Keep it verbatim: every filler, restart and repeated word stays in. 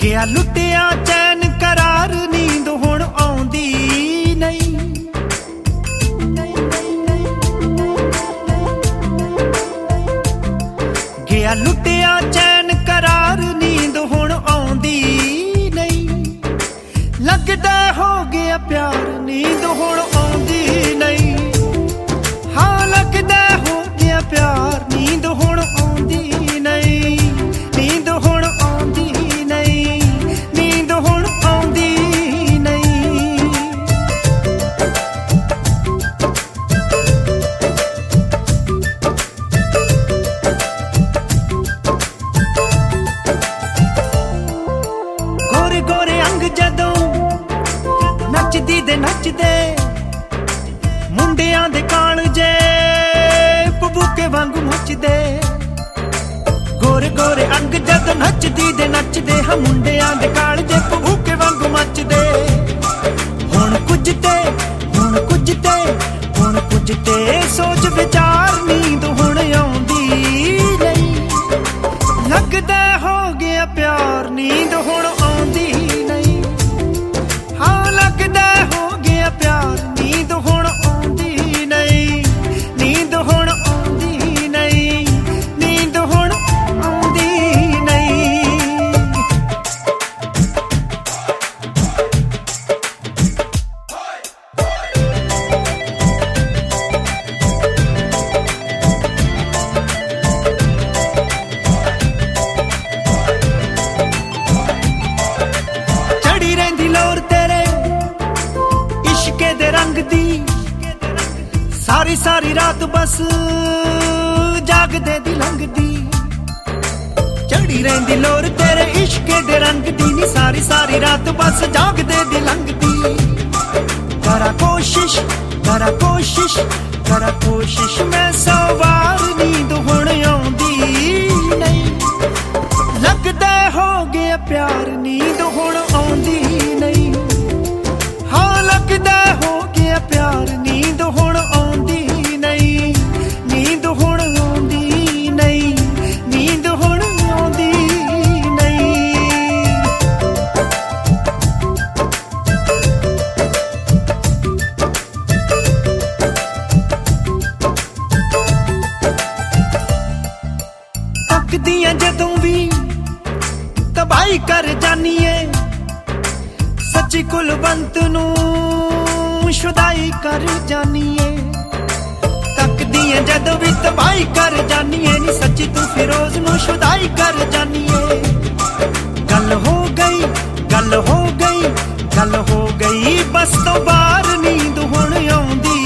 ਗਿਆ ਲੁੱਟਿਆ ਚੈਨ ਕਰਾਰ, ਨੀਂਦ ਹੁਣ ਆਉਂਦੀ ਨਹੀਂ। ਗਿਆ ਲੁੱਟਿਆ ਚੈਨ ਕਰਾਰ, ਨੀਂਦ ਹੁਣ ਆਉਂਦੀ ਨਹੀਂ। ਲੱਗਦਾ ਹੋ ਗਿਆ ਪਿਆਰ, ਨੀਂਦ ਹੁਣ ਆਉਂਦੀ ਨਹੀਂ। ਹਾਂ ਲੱਗਦਾ ਹੋ ਗਿਆ ਪਿਆਰ, ਨੀਂਦ ਹੁਣ ਆਉਂਦੀ ਨਹੀਂ। ਨੀਂਦ ਹੁਣ ਆਉਂਦੀ ਨਹੀਂ, ਨੀਂਦ ਹੁਣ ਆਉਂਦੀ ਨਹੀਂ। ਗੋਰੇ ਗੋਰੇ ਅੰਗ ਜਦੋਂ ਨੱਚਦੀ ਦੇ ਨੱਚਦੇ, ਮੁੰਡਿਆਂ ਦੇ ਕਾਲਜੇ ਪਬੂਕੇ ਵਾਂਗੂ ਮੱਚਦੇ। ਗੋਰੇ ਗੋਰੇ ਅੰਗ ਜਦੋਂ ਨੱਚਦੀ ਦੇ ਨੱਚਦੇ, ਹਾਂ ਮੁੰਡਿਆਂ ਦੇ ਕਾਲਜੇ ਪਬੂਕੇ ਵਾਂਗੂ ਮੱਚਦੇ। ਹੁਣ ਕੁਝ ਤੇ ਹੁਣ ਕੁਝ ਤੇ ਹੁਣ ਕੁਝ ਤੇ ਸੋਚ ਵਿਚਾਰ, ਨੀਂਦ ਹੁਣ ਆਉਂਦੀ ਨਹੀਂ। ਲੱਗਦਾ ਹੋ ਗਿਆ ਪਿਆਰ, ਨੀਂਦ ਹੁਣ ਆਉਂਦੀ ਨਹੀਂ। ਹਾਂ ਲੱਗਦਾ ਹੋ ਗਿਆ ਪਿਆਰ, ਨੀਂਦ ਹੁਣ ਆਉਂਦੀ ਨਹੀਂ। ਨੀਂਦ ਹੁਣ ਆਉਂਦੀ ਨਹੀਂ, ਨੀਂਦ ਹੁਣ ਆਉਂਦੀ ਨਹੀਂ। ਚੜੀ ਰਹਿੰਦੀ ਲੋਰ ਤੇਰੇ ਇਸ਼ਕੇ ਦੇ ਰੰਗ ਦੀ, ਸਾਰੀ ਸਾਰੀ ਰਾਤ ਬਸ ਜਾਗਦੇ ਦੀ ਲੰਘਦੀ। ਚੜੀ ਰਹਿੰਦੀ ਲੋਰ ਤੇਰੇ ਇਸ਼ਕੇ ਦੇ ਰੰਗ ਦੀ ਨੀ, ਸਾਰੀ ਸਾਰੀ ਰਾਤ ਬਸ ਜਾਗਦੇ ਦੀ ਲੰਘਦੀ। ਕਰਾਂ ਕੋਸ਼ਿਸ਼ ਕਰਾਂ ਕੋਸ਼ਿਸ਼ ਕਰਾਂ ਕੋਸ਼ਿਸ਼ ਮੈਂ ਸੌ ਵਾਰ, ਨੀਂਦ ਹੁਣ ਆਉਂਦੀ ਨਹੀਂ। ਲੱਗਦਾ ਹੋ ਗਿਆ ਪਿਆਰ, ਨੀਂਦ ਹੁਣ ਆਉਂਦੀ ਨਹੀਂ। ਹਾਂ ਲੱਗਦਾ ਹੋ ਗਿਆ ਪਿਆਰ, ਨੀਂਦ ਹੁਣ ਆਉਂਦੀ ਨਹੀਂ। ਨੀਂਦ ਹੁਣ ਆਉਂਦੀ ਨਹੀਂ, ਨੀਂਦ ਹੁਣ ਆਉਂਦੀ ਨਹੀਂ। ਤੱਕਦੀਆਂ ਜਦੋਂ ਵੀ ਤਬਾਹੀ ਕਰ ਜਾਨੀਏ, ਸੱਚੀ ਕੁਲਵੰਤ ਨੂੰ ਸ਼ੁਦਾਈ ਕਰ ਜਾਨੀਏ। ਤੱਕਦੀਆਂ ਜਦੋਂ ਵੀ ਤਬਾਹੀ ਕਰ ਜਾਨੀਏ ਨੀ, ਸੱਚੀ ਤੂੰ ਫਿਰੋਜ਼ ਨੂੰ ਸ਼ੁਦਾਈ ਕਰ ਜਾਨੀਏ। ਗੱਲ ਹੋ ਗਈ ਗੱਲ ਹੋ ਗਈ ਗੱਲ ਹੋ ਗਈ ਬਸ ਤੋਂ ਬਾਹਰ, ਨੀਂਦ ਹੁਣ ਆਉਂਦੀ